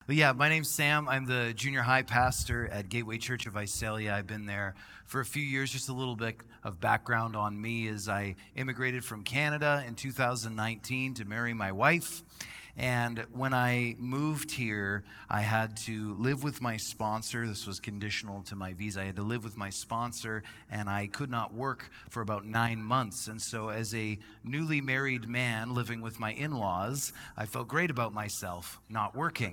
But yeah, my name's Sam. I'm the junior high pastor at Gateway Church of Visalia. I've been there for a few years. Just a little bit of background on me is I immigrated from Canada in 2019 to marry my wife. And when I moved here, I had to live with my sponsor. This was conditional to my visa. I had to live with my sponsor, and I could not work for about 9 months. And so as a newly married man living with my in-laws, I felt great about myself not working.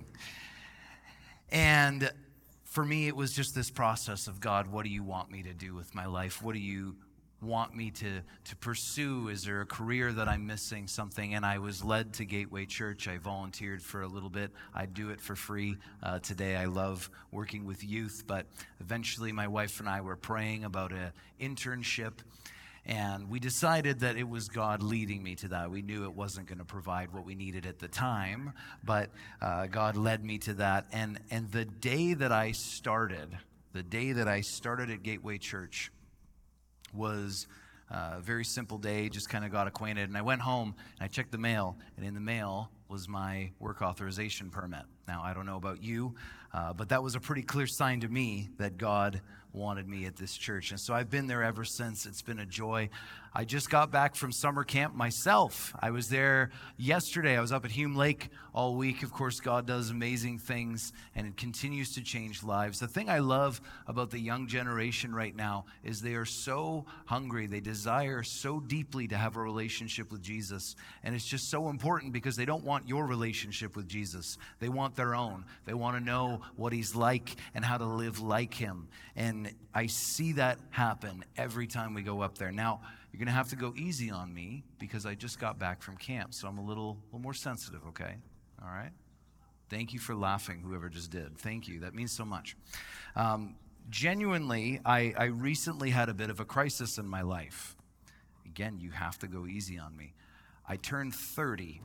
And for me, it was just this process of, God, what do you want me to do with my life? What do you want me to pursue? Is there a career that I'm missing, something? And I was led to Gateway Church. I volunteered for a little bit. I do it for free today. I love working with youth, but eventually my wife and I were praying about an internship, and we decided that it was God leading me to that. We knew it wasn't going to provide what we needed at the time, but God led me to that. And the day that I started at Gateway Church was a very simple day, just kind of got acquainted. And I went home and I checked the mail, and in the mail was my work authorization permit. Now, I don't know about you, but that was a pretty clear sign to me that God wanted me at this church. And so I've been there ever since. It's been a joy. I just got back from summer camp myself. I was there yesterday. I was up at Hume Lake all week. Of course, God does amazing things, and it continues to change lives. The thing I love about the young generation right now is they are so hungry. They desire so deeply to have a relationship with Jesus. And it's just so important because they don't want your relationship with Jesus. They want their own. They want to know what he's like and how to live like him. And I see that happen every time we go up there. Now, you're going to have to go easy on me because I just got back from camp, so I'm a little more sensitive, okay? All right? Thank you for laughing, whoever just did. Thank you. That means so much. Genuinely, I recently had a bit of a crisis in my life. Again, you have to go easy on me. I turned 30.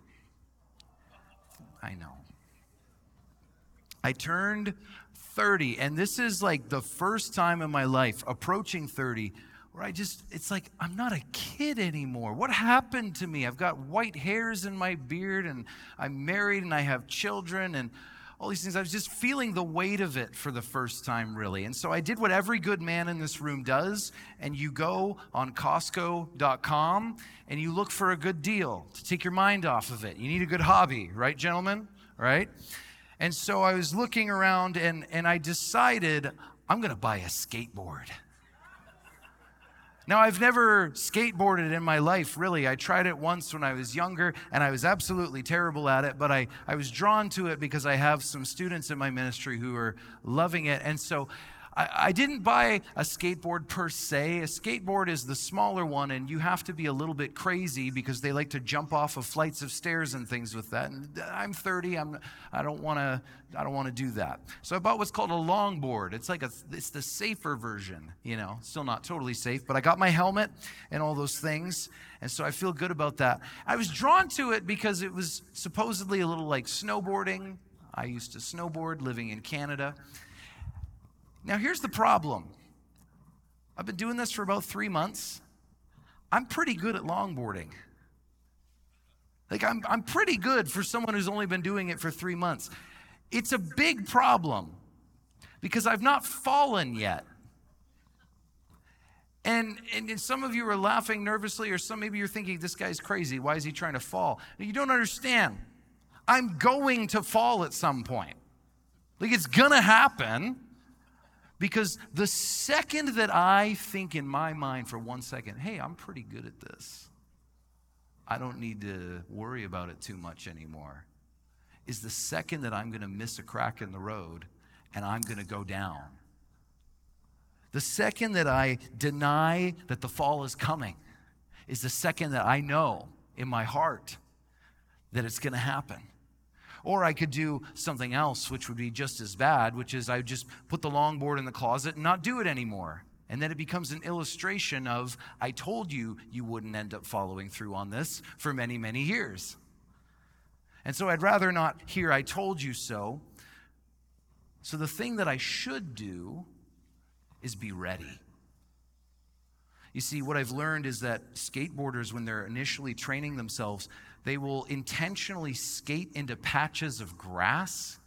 I know. I turned 30, and this is like the first time in my life, approaching 30, where it's like, I'm not a kid anymore. What happened to me? I've got white hairs in my beard, and I'm married, and I have children, and all these things. I was just feeling the weight of it for the first time, really. And so I did what every good man in this room does, and you go on Costco.com, and you look for a good deal to take your mind off of it. You need a good hobby, right, gentlemen? Right? And so I was looking around, and I decided I'm going to buy a skateboard. Now, I've never skateboarded in my life, really. I tried it once when I was younger, and I was absolutely terrible at it, but I was drawn to it because I have some students in my ministry who are loving it. And so I didn't buy a skateboard per se. A skateboard is the smaller one, and you have to be a little bit crazy because they like to jump off of flights of stairs and things with that. And I'm 30. I don't want to do that. So I bought what's called a longboard. It's the safer version, Still not totally safe, but I got my helmet and all those things, and so I feel good about that. I was drawn to it because it was supposedly a little like snowboarding. I used to snowboard living in Canada. Now, here's the problem. I've been doing this for about 3 months. I'm pretty good at longboarding. I'm pretty good for someone who's only been doing it for 3 months. It's a big problem because I've not fallen yet. And some of you are laughing nervously, or maybe you're thinking, this guy's crazy. Why is he trying to fall? You don't understand. I'm going to fall at some point. It's going to happen. Because the second that I think in my mind for 1 second, hey, I'm pretty good at this, I don't need to worry about it too much anymore, is the second that I'm going to miss a crack in the road and I'm going to go down. The second that I deny that the fall is coming is the second that I know in my heart that it's going to happen. Or I could do something else, which would be just as bad, which is I would just put the longboard in the closet and not do it anymore. And then it becomes an illustration of, I told you you wouldn't end up following through on this for many, many years. And so I'd rather not hear I told you so. So the thing that I should do is be ready. You see, what I've learned is that skateboarders, when they're initially training themselves, they will intentionally skate into patches of grass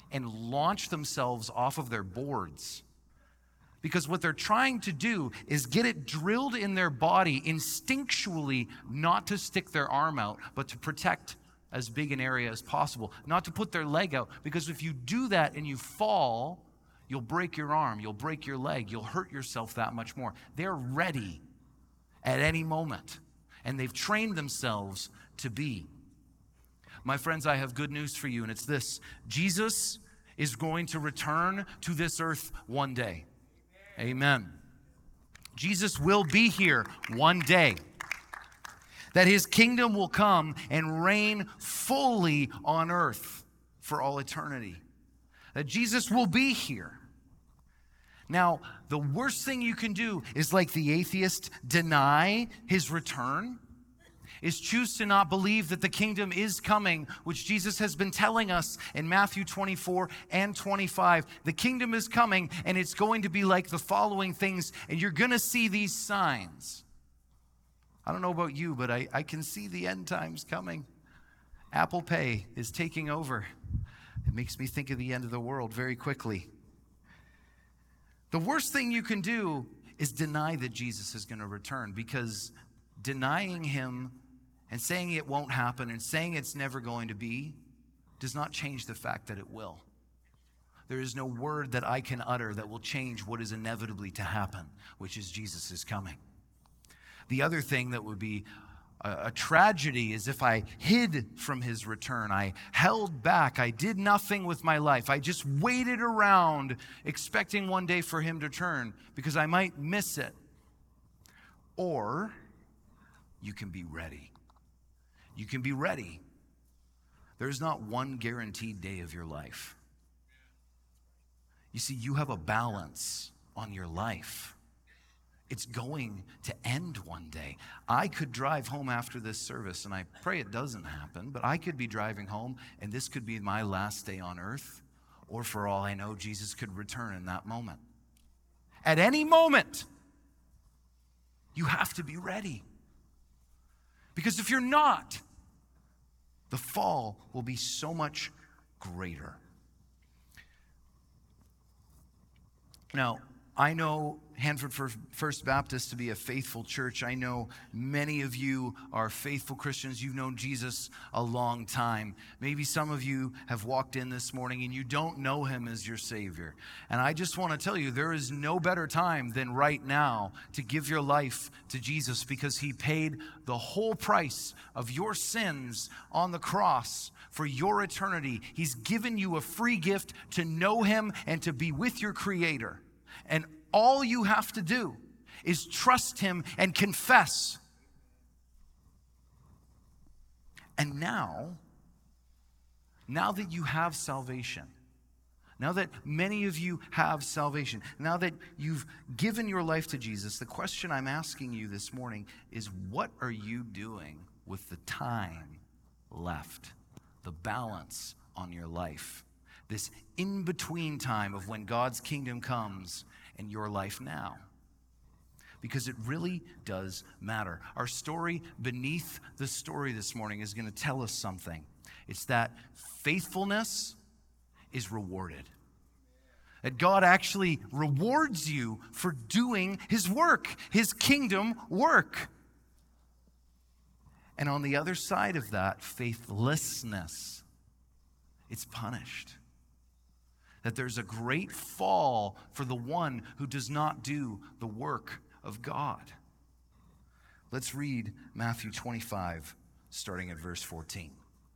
and launch themselves off of their boards. Because what they're trying to do is get it drilled in their body instinctually not to stick their arm out, but to protect as big an area as possible, not to put their leg out. Because if you do that and you fall, you'll break your arm, you'll break your leg, you'll hurt yourself that much more. They're ready at any moment, and they've trained themselves to be. My friends, I have good news for you, and it's this: Jesus is going to return to this earth one day. Amen. Jesus will be here one day. That his kingdom will come and reign fully on earth for all eternity. That Jesus will be here. Now, the worst thing you can do is, like the atheist, deny his return, is choose to not believe that the kingdom is coming, which Jesus has been telling us in Matthew 24 and 25. The kingdom is coming, and it's going to be like the following things, and you're going to see these signs. I don't know about you, but I can see the end times coming. Apple Pay is taking over. It makes me think of the end of the world very quickly. The worst thing you can do is deny that Jesus is going to return, because denying him and saying it won't happen and saying it's never going to be does not change the fact that it will. There is no word that I can utter that will change what is inevitably to happen, which is Jesus is coming. The other thing that would be a tragedy is if I hid from his return. I held back. I did nothing with my life. I just waited around expecting one day for him to return because I might miss it. Or you can be ready. You can be ready. There's not one guaranteed day of your life. You see, you have a balance on your life. It's going to end one day. I could drive home after this service, and I pray it doesn't happen, but I could be driving home, and this could be my last day on earth, or for all I know, Jesus could return in that moment. At any moment, you have to be ready. Because if you're not, the fall will be so much greater. Now, I know Hanford First Baptist to be a faithful church. I know many of you are faithful Christians. You've known Jesus a long time. Maybe some of you have walked in this morning and you don't know him as your Savior. And I just want to tell you, there is no better time than right now to give your life to Jesus, because he paid the whole price of your sins on the cross for your eternity. He's given you a free gift to know him and to be with your Creator. And all you have to do is trust him and confess. And now that you have salvation, now that many of you have salvation, now that you've given your life to Jesus, the question I'm asking you this morning is, what are you doing with the time left, the balance on your life, this in-between time of when God's kingdom comes and your life now? Because it really does matter. Our story beneath the story this morning is going to tell us something. It's that faithfulness is rewarded. That God actually rewards you for doing his work, his kingdom work. And on the other side of that, faithlessness, it's punished. That there's a great fall for the one who does not do the work of God. Let's read Matthew 25, starting at verse 14.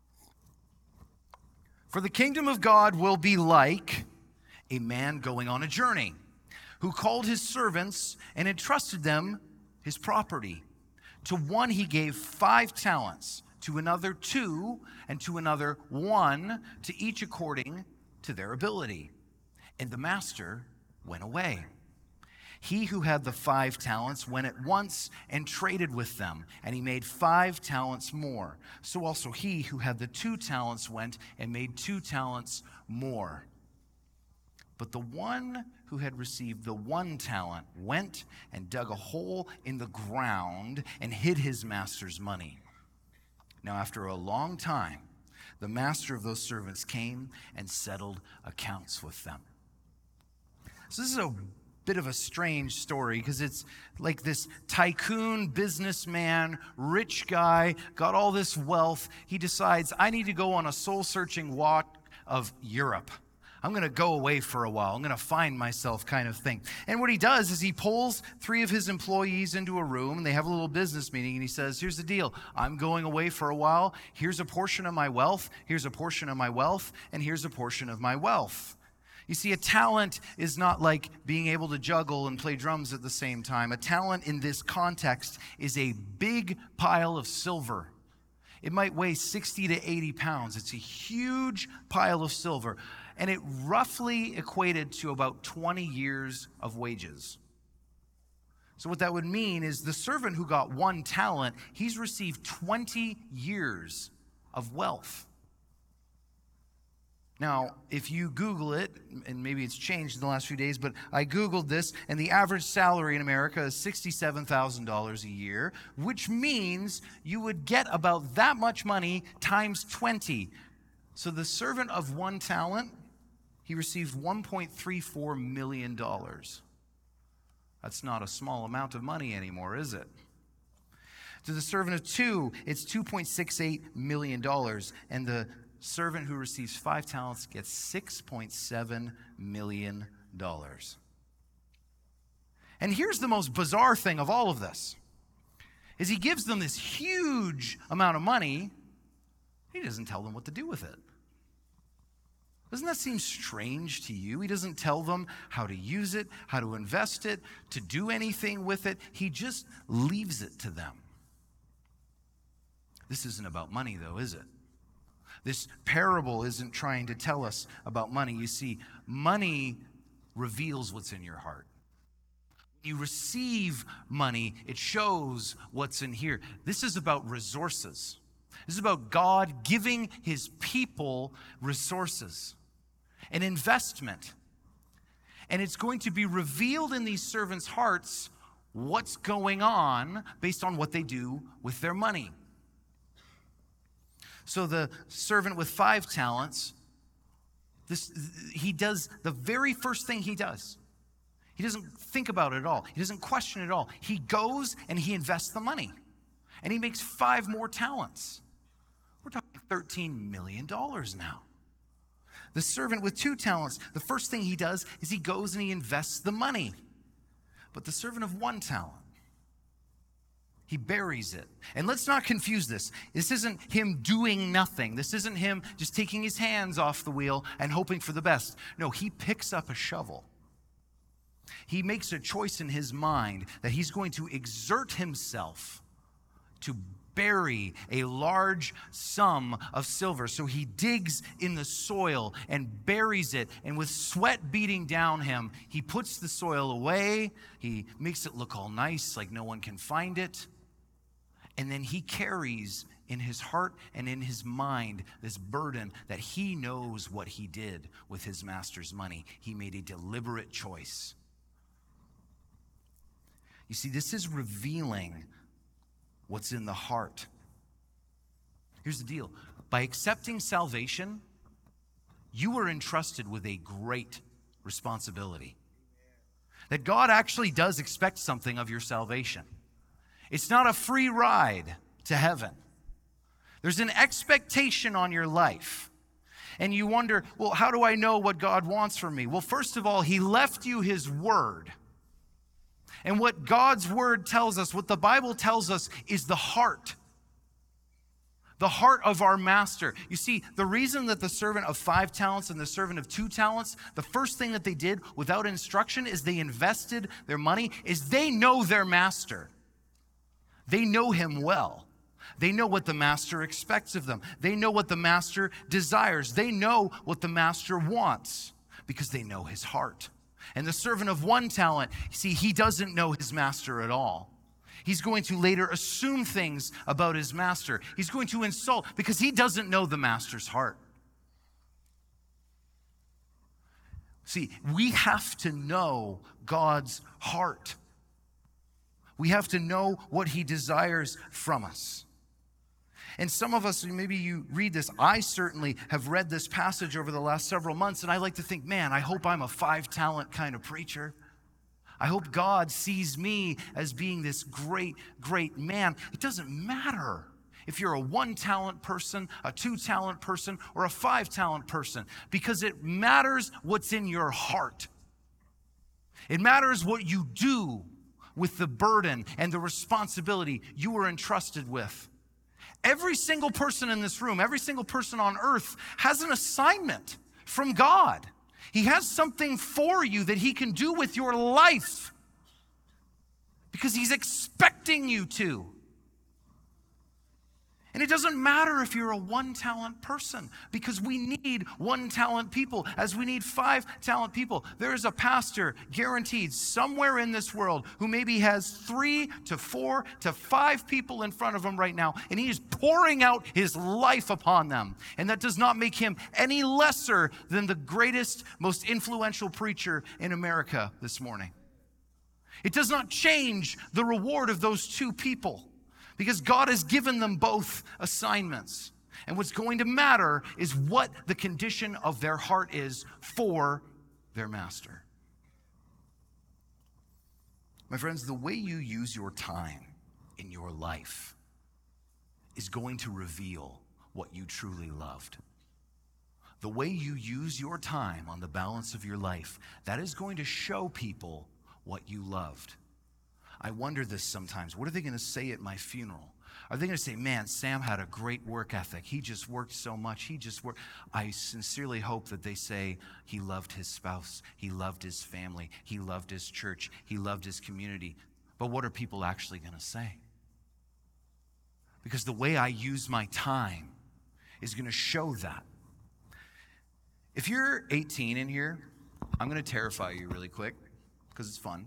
For the kingdom of God will be like a man going on a journey, who called his servants and entrusted them his property. To one he gave 5 talents, to another 2, and to another 1, to each according to their ability. And the master went away. He who had the 5 talents went at once and traded with them, and he made 5 talents more. So also he who had the 2 talents went and made 2 talents more. But the one who had received the 1 talent went and dug a hole in the ground and hid his master's money. Now after a long time, the master of those servants came and settled accounts with them. So this is a bit of a strange story because it's like this tycoon, businessman, rich guy, got all this wealth. He decides, I need to go on a soul-searching walk of Europe. I'm going to go away for a while. I'm going to find myself kind of thing. And what he does is he pulls 3 of his employees into a room, and they have a little business meeting, and he says, here's the deal. I'm going away for a while. Here's a portion of my wealth. Here's a portion of my wealth. And here's a portion of my wealth. You see, a talent is not like being able to juggle and play drums at the same time. A talent in this context is a big pile of silver. It might weigh 60 to 80 pounds. It's a huge pile of silver. And it roughly equated to about 20 years of wages. So what that would mean is the servant who got 1 talent, he's received 20 years of wealth. Now, if you Google it, and maybe it's changed in the last few days, but I Googled this, and the average salary in America is $67,000 a year, which means you would get about that much money times 20. So the servant of 1 talent, he received $1.34 million. That's not a small amount of money anymore, is it? To the servant of 2, it's $2.68 million, and the servant who receives 5 talents gets $6.7 million. And here's the most bizarre thing of all of this, is he gives them this huge amount of money. He doesn't tell them what to do with it. Doesn't that seem strange to you? He doesn't tell them how to use it, how to invest it, to do anything with it. He just leaves it to them. This isn't about money, though, is it? This parable isn't trying to tell us about money. You see, money reveals what's in your heart. When you receive money, it shows what's in here. This is about resources. This is about God giving his people resources, an investment. And it's going to be revealed in these servants' hearts what's going on based on what they do with their money. So the servant with 5 talents, he does the very first thing he does. He doesn't think about it at all. He doesn't question it at all. He goes and he invests the money. And he makes 5 more talents. We're talking $13 million now. The servant with 2 talents, the first thing he does is he goes and he invests the money. But the servant of 1 talent, he buries it. And let's not confuse this. This isn't him doing nothing. This isn't him just taking his hands off the wheel and hoping for the best. No, he picks up a shovel. He makes a choice in his mind that he's going to exert himself to bury a large sum of silver. So he digs in the soil and buries it. And with sweat beating down him, he puts the soil away. He makes it look all nice, like no one can find it. And then he carries in his heart and in his mind this burden that he knows what he did with his master's money. He made a deliberate choice. You see, this is revealing what's in the heart. Here's the deal. By accepting salvation, you were entrusted with a great responsibility. That God actually does expect something of your salvation. It's not a free ride to heaven. There's an expectation on your life. And you wonder, well, how do I know what God wants from me? Well, first of all, he left you his word. And what God's word tells us, what the Bible tells us, is the heart. The heart of our master. You see, the reason that the servant of 5 talents and the servant of 2 talents, the first thing that they did without instruction is they invested their money, is they know their master. They know him well. They know what the master expects of them. They know what the master desires. They know what the master wants because they know his heart. And the servant of 1 talent, see, he doesn't know his master at all. He's going to later assume things about his master. He's going to insult because he doesn't know the master's heart. See, we have to know God's heart. We have to know what he desires from us. And some of us, maybe you read this, I certainly have read this passage over the last several months, and I like to think, man, I hope I'm a 5-talent kind of preacher. I hope God sees me as being this great, great man. It doesn't matter if you're a 1-talent person, a 2-talent person, or a 5-talent person, because it matters what's in your heart. It matters what you do with the burden and the responsibility you were entrusted with. Every single person in this room, every single person on earth has an assignment from God. He has something for you that he can do with your life because he's expecting you to. And it doesn't matter if you're a 1-talent person, because we need 1-talent people as we need 5-talent people. There is a pastor guaranteed somewhere in this world who maybe has 3 to 4 to 5 people in front of him right now, and he is pouring out his life upon them. And that does not make him any lesser than the greatest, most influential preacher in America this morning. It does not change the reward of those 2 people, because God has given them both assignments. And what's going to matter is what the condition of their heart is for their master. My friends, the way you use your time in your life is going to reveal what you truly loved. The way you use your time on the balance of your life, that is going to show people what you loved. I wonder this sometimes. What are they going to say at my funeral? Are they going to say, man, Sam had a great work ethic. He just worked so much. He just worked. I sincerely hope that they say he loved his spouse. He loved his family. He loved his church. He loved his community. But what are people actually going to say? Because the way I use my time is going to show that. If you're 18 in here, I'm going to terrify you really quick because it's fun.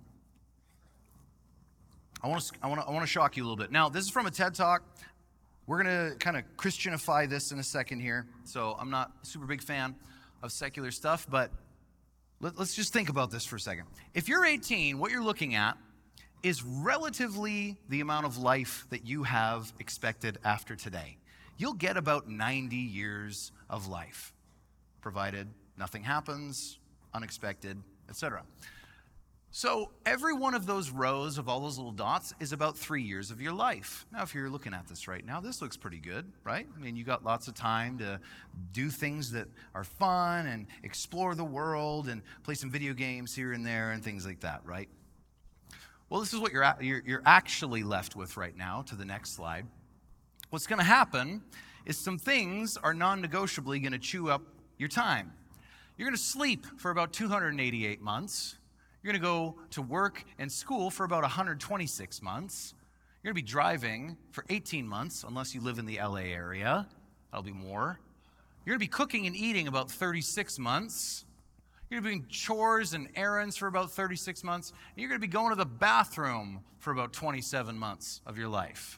I want to shock you a little bit. Now, this is from a TED Talk. We're going to kind of Christianify this in a second here. So I'm not a super big fan of secular stuff, but let's just think about this for a second. If you're 18, what you're looking at is relatively the amount of life that you have expected after today. You'll get about 90 years of life, provided nothing happens, unexpected, etc. So every one of those rows of all those little dots is about 3 years of your life. Now, if you're looking at this right now, this looks pretty good, right? I mean, you got lots of time to do things that are fun and explore the world and play some video games here and there and things like that, right? Well, this is what you're actually left with right now to the next slide. What's going to happen is some things are non-negotiably going to chew up your time. You're going to sleep for about 288 months. You're going to go to work and school for about 126 months. You're going to be driving for 18 months, unless you live in the LA area. That'll be more. You're going to be cooking and eating about 36 months. You're going to be doing chores and errands for about 36 months. And you're going to be going to the bathroom for about 27 months of your life.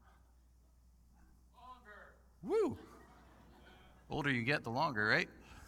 Longer. Woo! The older you get, the longer, right?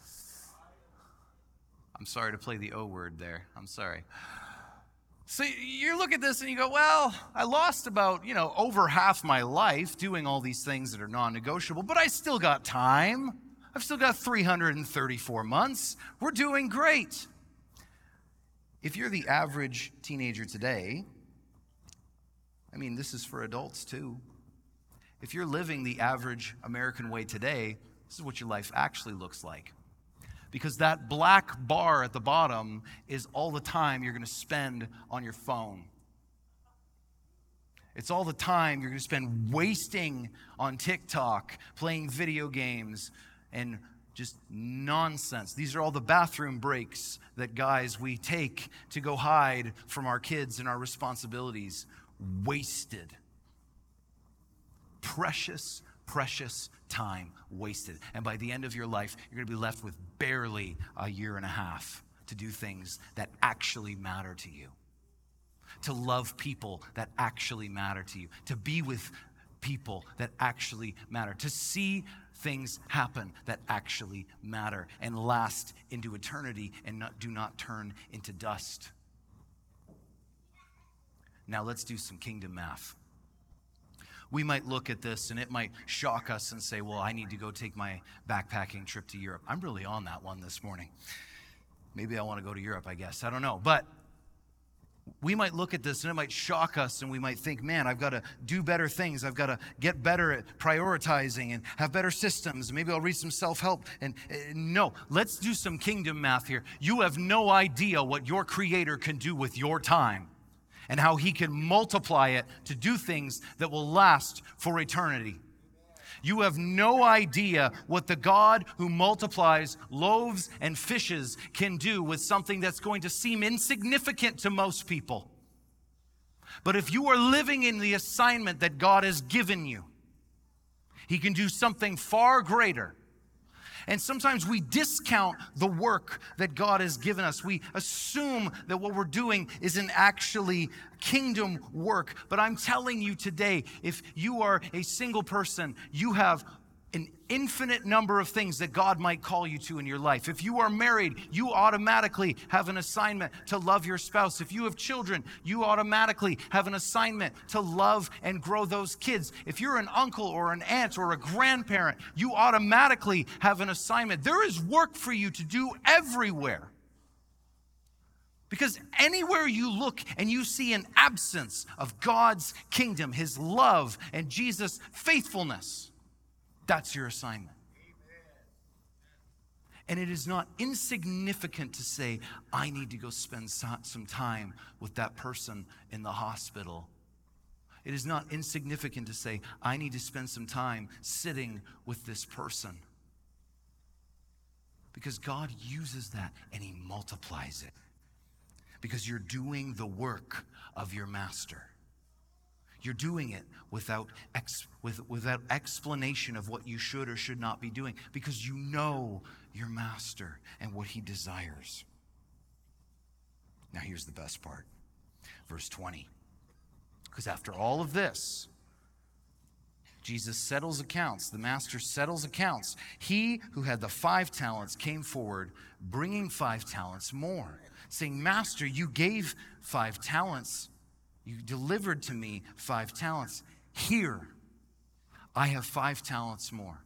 I'm sorry to play the O word there. I'm sorry. So you look at this and you go, well, I lost about, over half my life doing all these things that are non-negotiable, but I still got time. I've still got 334 months. We're doing great. If you're the average teenager today, this is for adults too. If you're living the average American way today, this is what your life actually looks like. Because that black bar at the bottom is all the time you're going to spend on your phone. It's all the time you're going to spend wasting on TikTok, playing video games, and just nonsense. These are all the bathroom breaks that guys we take to go hide from our kids and our responsibilities. Wasted. Precious time wasted. And by the end of your life, you're going to be left with barely a year and a half to do things that actually matter to you. To love people that actually matter to you. To be with people that actually matter. To see things happen that actually matter and last into eternity and do not turn into dust. Now let's do some kingdom math. We might look at this and it might shock us and say, well, I need to go take my backpacking trip to Europe. I'm really on that one this morning. Maybe I want to go to Europe, I guess. I don't know. But we might look at this and it might shock us, and we might think, man, I've got to do better things. I've got to get better at prioritizing and have better systems. Maybe I'll read some self-help. And no, let's do some kingdom math here. You have no idea what your Creator can do with your time and how He can multiply it to do things that will last for eternity. You have no idea what the God who multiplies loaves and fishes can do with something that's going to seem insignificant to most people. But if you are living in the assignment that God has given you, He can do something far greater. And sometimes we discount the work that God has given us. We assume that what we're doing isn't actually kingdom work. But I'm telling you today, if you are a single person, you have an infinite number of things that God might call you to in your life. If you are married, you automatically have an assignment to love your spouse. If you have children, you automatically have an assignment to love and grow those kids. If you're an uncle or an aunt or a grandparent, you automatically have an assignment. There is work for you to do everywhere. Because anywhere you look and you see an absence of God's kingdom, His love and Jesus' faithfulness, that's your assignment. And it is not insignificant to say, I need to go spend some time with that person in the hospital. It is not insignificant to say, I need to spend some time sitting with this person. Because God uses that and He multiplies it. Because you're doing the work of your master. You're doing it without explanation of what you should or should not be doing, because you know your master and what he desires. Now here's the best part. Verse 20. Because after all of this, Jesus settles accounts. The master settles accounts. He who had the 5 talents came forward, bringing 5 talents more, saying, Master, you gave 5 talents. You delivered to me 5 talents. Here, I have 5 talents more.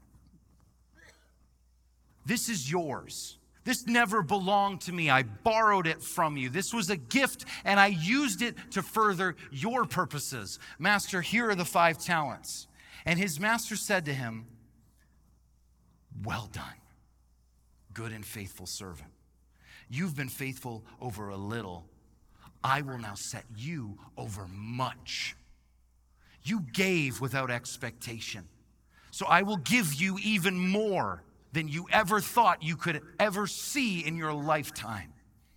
This is yours. This never belonged to me. I borrowed it from you. This was a gift, and I used it to further your purposes. Master, here are the 5 talents. And his master said to him, well done, good and faithful servant. You've been faithful over a little. I will now set you over much. You gave without expectation, so I will give you even more than you ever thought you could ever see in your lifetime.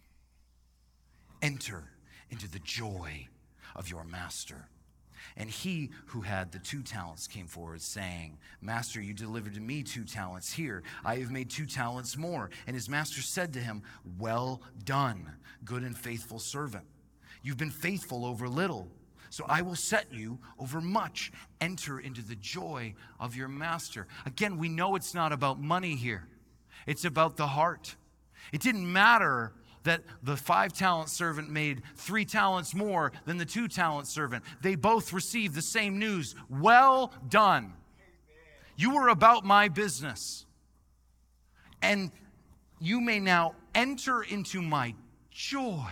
Enter into the joy of your master. And he who had the 2 talents came forward, saying, Master, you delivered to me 2 talents. Here, I have made 2 talents more. And his master said to him, well done, good and faithful servant. You've been faithful over little, so I will set you over much. Enter into the joy of your master. Again, we know it's not about money here. It's about the heart. It didn't matter that the 5-talent servant made 3 talents more than the 2-talent servant. They both received the same news. Well done. You were about my business. And you may now enter into my joy.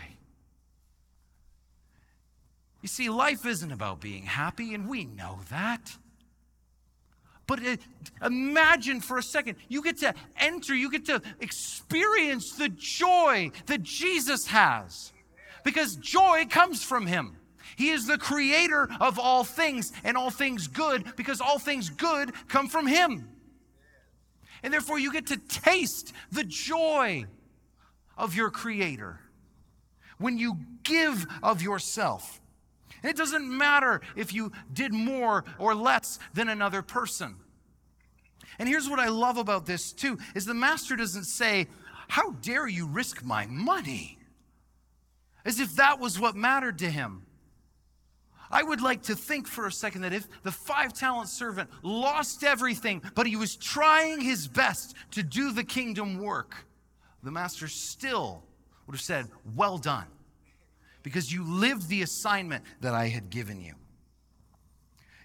You see, life isn't about being happy, and we know that. But imagine for a second, you get to enter, you get to experience the joy that Jesus has. Because joy comes from him. He is the creator of all things, and all things good, because all things good come from him. And therefore you get to taste the joy of your creator when you give of yourself. And it doesn't matter if you did more or less than another person. And here's what I love about this too, is the master doesn't say, how dare you risk my money? As if that was what mattered to him. I would like to think for a second that if the 5-talent servant lost everything, but he was trying his best to do the kingdom work, the master still would have said, well done. Because you lived the assignment that I had given you.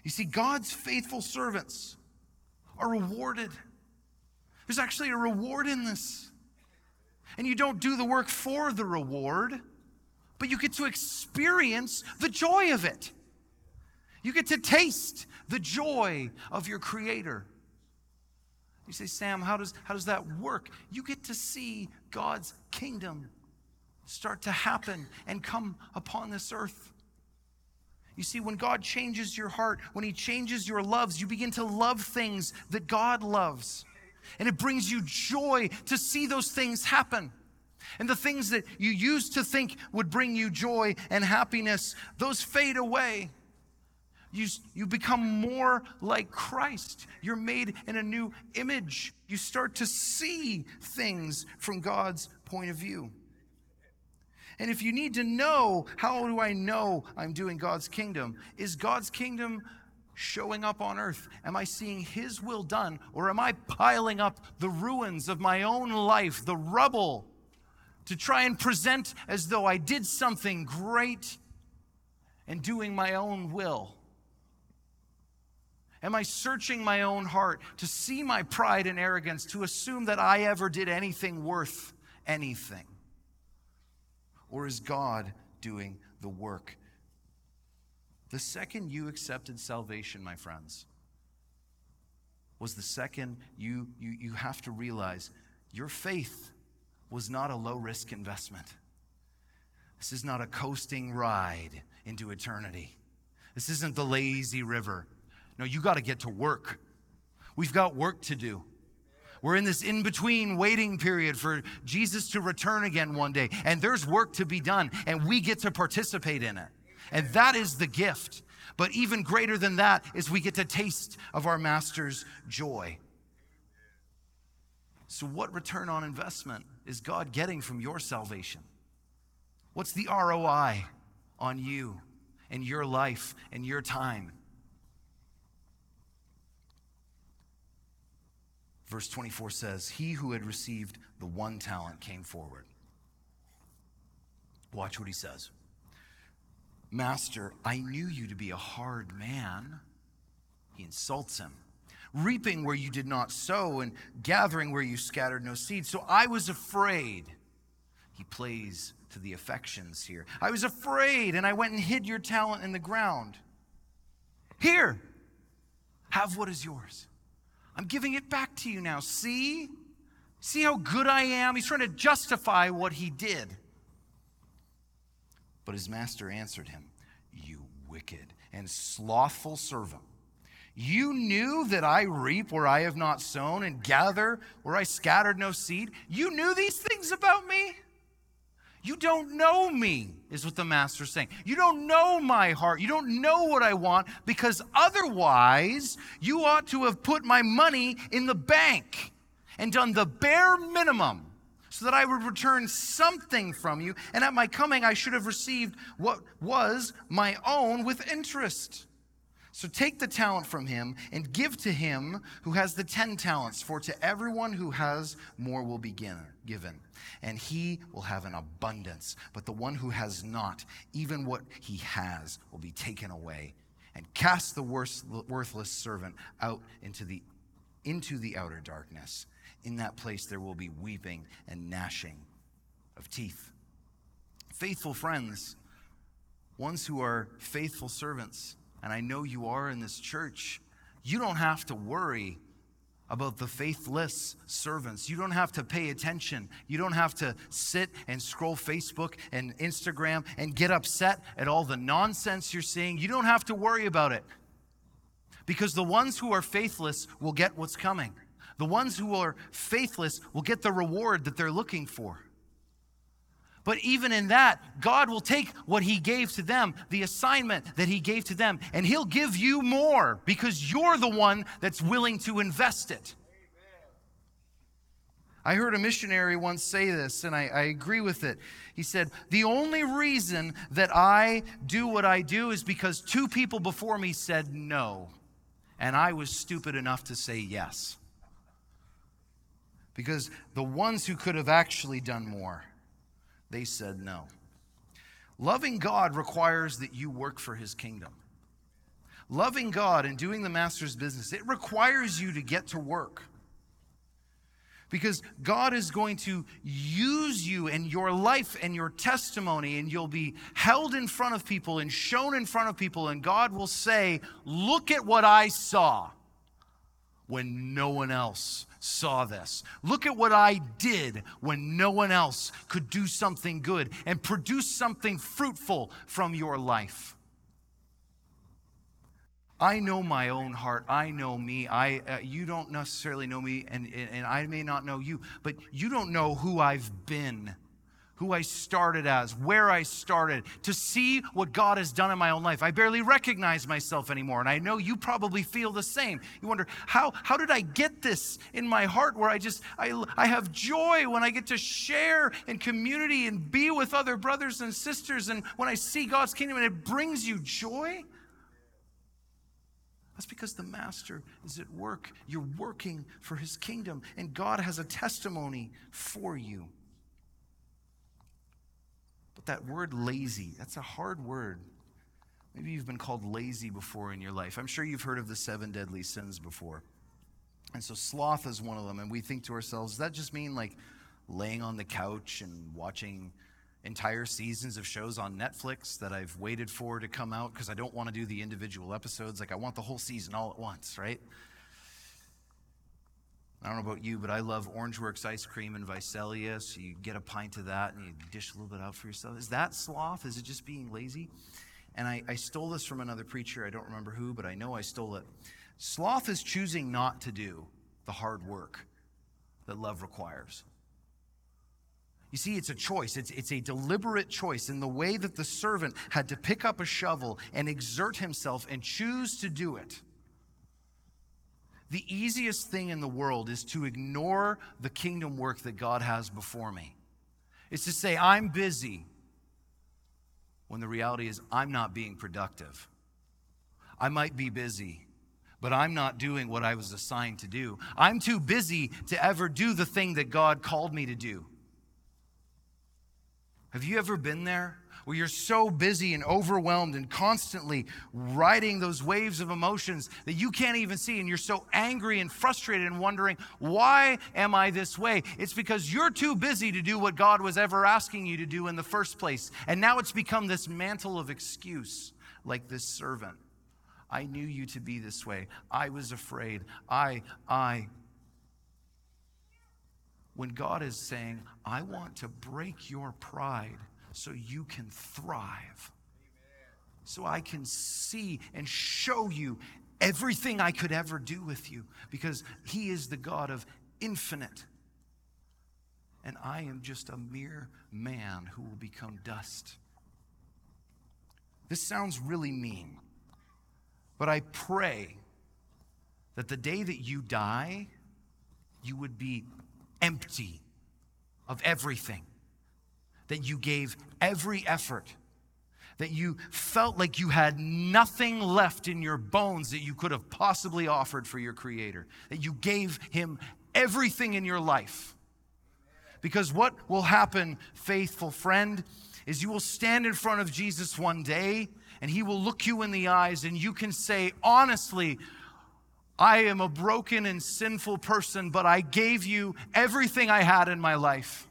You see, God's faithful servants are rewarded. There's actually a reward in this. And you don't do the work for the reward, but you get to experience the joy of it. You get to taste the joy of your Creator. You say, Sam, how does that work? You get to see God's kingdom start to happen and come upon this earth. You see, when God changes your heart, when He changes your loves, you begin to love things that God loves. And it brings you joy to see those things happen. And the things that you used to think would bring you joy and happiness, those fade away. You become more like Christ. You're made in a new image. You start to see things from God's point of view. And if you need to know, how do I know I'm doing God's kingdom? Is God's kingdom showing up on earth? Am I seeing His will done? Or am I piling up the ruins of my own life, the rubble, to try and present as though I did something great and doing my own will? Am I searching my own heart to see my pride and arrogance, to assume that I ever did anything worth anything? Or is God doing the work? The second you accepted salvation, my friends, was the second you have to realize your faith was not a low-risk investment. This is not a coasting ride into eternity. This isn't the lazy river. No, you got to get to work. We've got work to do. We're in this in-between waiting period for Jesus to return again one day. And there's work to be done, and we get to participate in it. And that is the gift. But even greater than that is we get to taste of our Master's joy. So what return on investment is God getting from your salvation? What's the ROI on you and your life and your time? Verse 24 says, he who had received the 1 talent came forward. Watch what he says. Master, I knew you to be a hard man. He insults him. Reaping where you did not sow and gathering where you scattered no seed. So I was afraid. He plays to the affections here. I was afraid and I went and hid your talent in the ground. Here, have what is yours. I'm giving it back to you now. See how good I am? He's trying to justify what he did. But his master answered him, you wicked and slothful servant. You knew that I reap where I have not sown and gather where I scattered no seed. You knew these things about me? You don't know me, is what the master's saying. You don't know my heart. You don't know what I want, because otherwise you ought to have put my money in the bank and done the bare minimum so that I would return something from you. And at my coming, I should have received what was my own with interest. So take the talent from him and give to him who has the 10 talents. For to everyone who has more will be given, and he will have an abundance. But the one who has not, even what he has, will be taken away. And cast the worthless servant out into the outer darkness. In that place there will be weeping and gnashing of teeth. Faithful friends, ones who are faithful servants, and I know you are in this church, you don't have to worry about the faithless servants. You don't have to pay attention. You don't have to sit and scroll Facebook and Instagram and get upset at all the nonsense you're seeing. You don't have to worry about it, because the ones who are faithless will get what's coming. The ones who are faithless will get the reward that they're looking for. But even in that, God will take what he gave to them, the assignment that he gave to them, and he'll give you more because you're the one that's willing to invest it. I heard a missionary once say this, and I agree with it. He said, the only reason that I do what I do is because 2 people before me said no, and I was stupid enough to say yes. Because the ones who could have actually done more, they said no. Loving God requires that you work for his kingdom. Loving God and doing the Master's business, it requires you to get to work. Because God is going to use you and your life and your testimony, and you'll be held in front of people and shown in front of people, and God will say, look at what I saw when no one else saw this. Look at what I did when no one else could do something good and produce something fruitful from your life. I know my own heart. I know me. You don't necessarily know me, and I may not know you, but you don't know who I've been, who I started as, where I started, to see what God has done in my own life. I barely recognize myself anymore, and I know you probably feel the same. You wonder, how did I get this in my heart where I have joy when I get to share in community and be with other brothers and sisters, and when I see God's kingdom and it brings you joy? That's because the Master is at work. You're working for his kingdom, and God has a testimony for you. But that word lazy, that's a hard word. Maybe you've been called lazy before in your life. I'm sure you've heard of the 7 deadly sins before. And so sloth is one of them, and we think to ourselves, does that just mean like laying on the couch and watching entire seasons of shows on Netflix that I've waited for to come out because I don't want to do the individual episodes? Like, I want the whole season all at once, right? I don't know about you, but I love Orangeworks ice cream and Visalia, so you get a pint of that and you dish a little bit out for yourself. Is that sloth? Is it just being lazy? And I stole this from another preacher. I don't remember who, but I know I stole it. Sloth is choosing not to do the hard work that love requires. You see, it's a choice. It's a deliberate choice in the way that the servant had to pick up a shovel and exert himself and choose to do it. The easiest thing in the world is to ignore the kingdom work that God has before me. It's to say, I'm busy, when the reality is I'm not being productive. I might be busy, but I'm not doing what I was assigned to do. I'm too busy to ever do the thing that God called me to do. Have you ever been there where you're so busy and overwhelmed and constantly riding those waves of emotions that you can't even see, and you're so angry and frustrated and wondering, why am I this way? It's because you're too busy to do what God was ever asking you to do in the first place. And now it's become this mantle of excuse, like this servant. I knew you to be this way. I was afraid. When God is saying, I want to break your pride so you can thrive. So I can see and show you everything I could ever do with you, because he is the God of infinite. And I am just a mere man who will become dust. This sounds really mean, but I pray that the day that you die, you would be empty of everything, that you gave every effort, that you felt like you had nothing left in your bones that you could have possibly offered for your Creator, that you gave him everything in your life. Because what will happen, faithful friend, is you will stand in front of Jesus one day, and he will look you in the eyes, and you can say, honestly, I am a broken and sinful person, but I gave you everything I had in my life.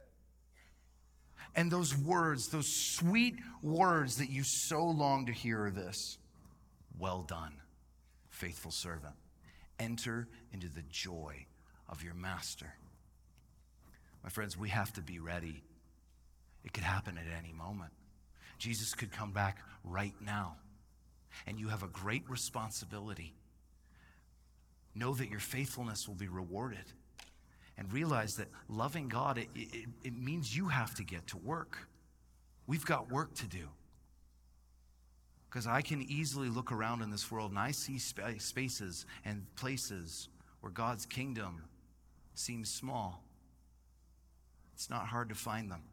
And those words, those sweet words that you so long to hear, are this: well done, faithful servant. Enter into the joy of your master. My friends, we have to be ready. It could happen at any moment. Jesus could come back right now, and you have a great responsibility. Know that your faithfulness will be rewarded. And realize that loving God, it means you have to get to work. We've got work to do. Because I can easily look around in this world and I see spaces and places where God's kingdom seems small. It's not hard to find them.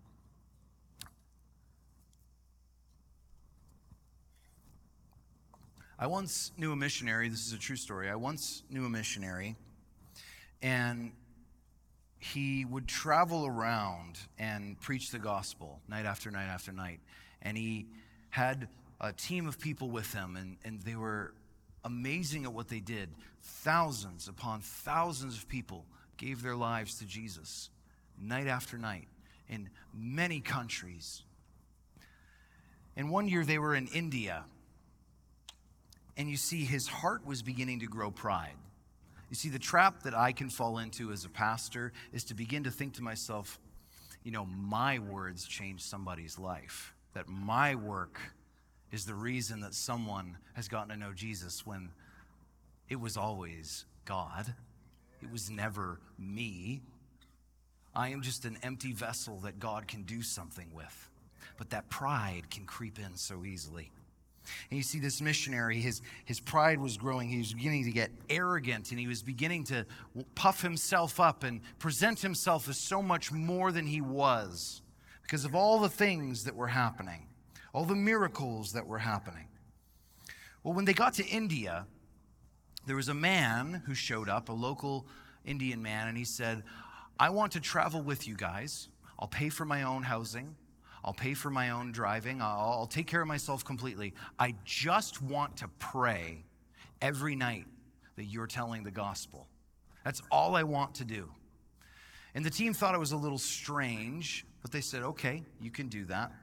I once knew a missionary. This is a true story. I once knew a missionary, and he would travel around and preach the gospel night after night after night. And he had a team of people with him, and they were amazing at what they did. Thousands upon thousands of people gave their lives to Jesus night after night in many countries. And one year they were in India, and you see his heart was beginning to grow pride. You see, the trap that I can fall into as a pastor is to begin to think to myself, my words change somebody's life, that my work is the reason that someone has gotten to know Jesus, when it was always God. It was never me. I am just an empty vessel that God can do something with. But that pride can creep in so easily. And you see this missionary, his pride was growing. He was beginning to get arrogant, and he was beginning to puff himself up and present himself as so much more than he was because of all the things that were happening, all the miracles that were happening. Well, when they got to India, there was a man who showed up, a local Indian man, and he said, I want to travel with you guys. I'll pay for my own housing. I'll pay for my own driving. I'll take care of myself completely. I just want to pray every night that you're telling the gospel. That's all I want to do. And the team thought it was a little strange, but they said, okay, you can do that.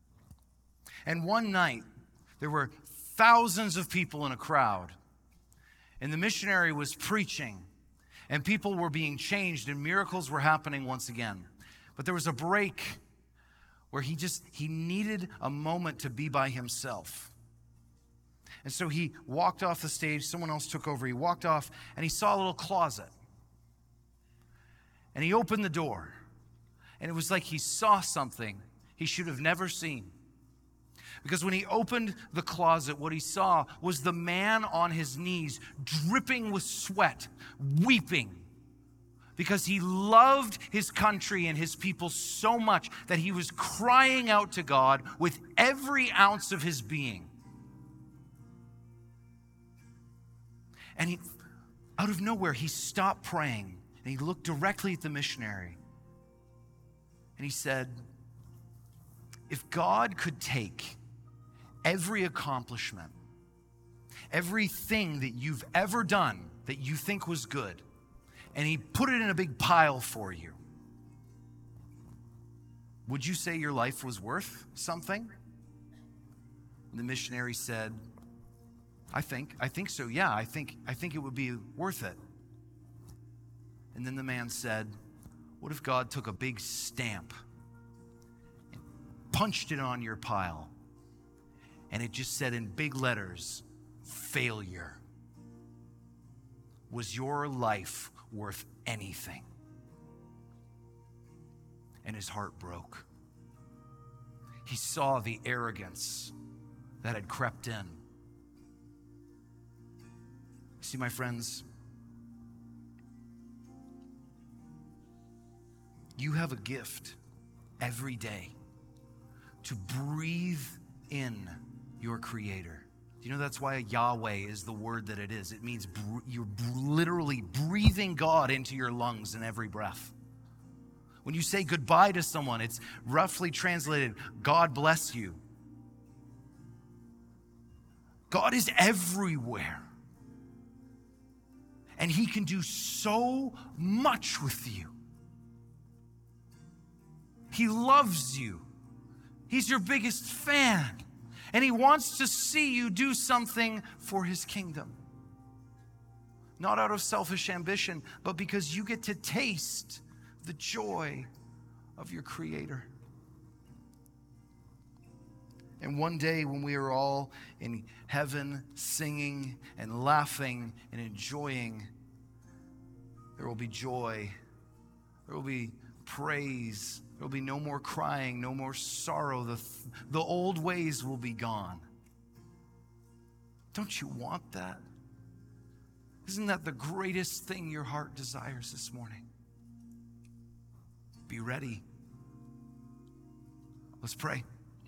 And one night, there were thousands of people in a crowd, and the missionary was preaching, and people were being changed, and miracles were happening once again. But there was a break where he needed a moment to be by himself. And so he walked off the stage. Someone else took over. He walked off, and he saw a little closet. And he opened the door. And it was like he saw something he should have never seen. Because when he opened the closet, what he saw was the man on his knees, dripping with sweat, weeping, because he loved his country and his people so much that he was crying out to God with every ounce of his being. And out of nowhere, he stopped praying, and he looked directly at the missionary. And he said, if God could take every accomplishment, everything that you've ever done that you think was good, and he put it in a big pile for you, would you say your life was worth something? And the missionary said, I think so, yeah, I think it would be worth it. And then the man said, what if God took a big stamp and punched it on your pile, and it just said in big letters, failure? Was your life worth anything? And his heart broke. He saw the arrogance that had crept in. See, my friends, you have a gift every day to breathe in your Creator. You know, that's why Yahweh is the word that it is. It means you're literally breathing God into your lungs in every breath. When you say goodbye to someone, it's roughly translated, God bless you. God is everywhere. And he can do so much with you. He loves you. He's your biggest fan. And he wants to see you do something for his kingdom. Not out of selfish ambition, but because you get to taste the joy of your Creator. And one day when we are all in heaven singing and laughing and enjoying, there will be joy. There will be praise. There will be no more crying, no more sorrow. The old ways will be gone. Don't you want that? Isn't that the greatest thing your heart desires this morning? Be ready. Let's pray.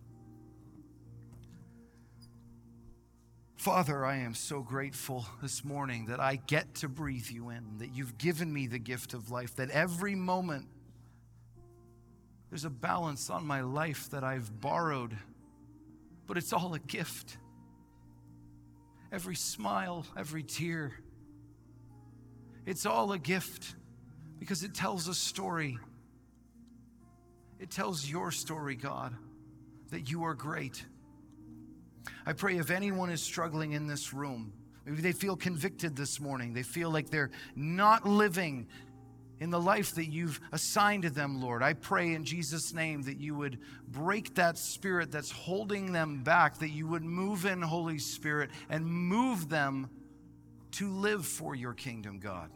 Father, I am so grateful this morning that I get to breathe you in, that you've given me the gift of life, that every moment there's a balance on my life that I've borrowed, but it's all a gift. every smile, every tear. It's all a gift because it tells a story. It tells your story, God, that you are great. I pray if anyone is struggling in this room, maybe they feel convicted this morning, they feel like they're not living in the life that you've assigned to them, Lord. I pray in Jesus' name that you would break that spirit that's holding them back, that you would move in, Holy Spirit, and move them to live for your kingdom, God.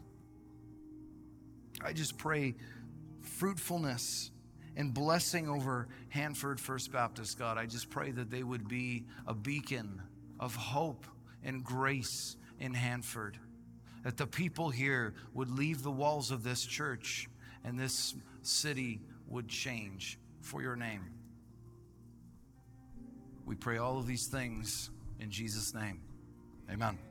I just pray fruitfulness and blessing over Hanford First Baptist, God. I just pray that they would be a beacon of hope and grace in Hanford. That the people here would leave the walls of this church and this city would change for your name. We pray all of these things in Jesus' name. Amen.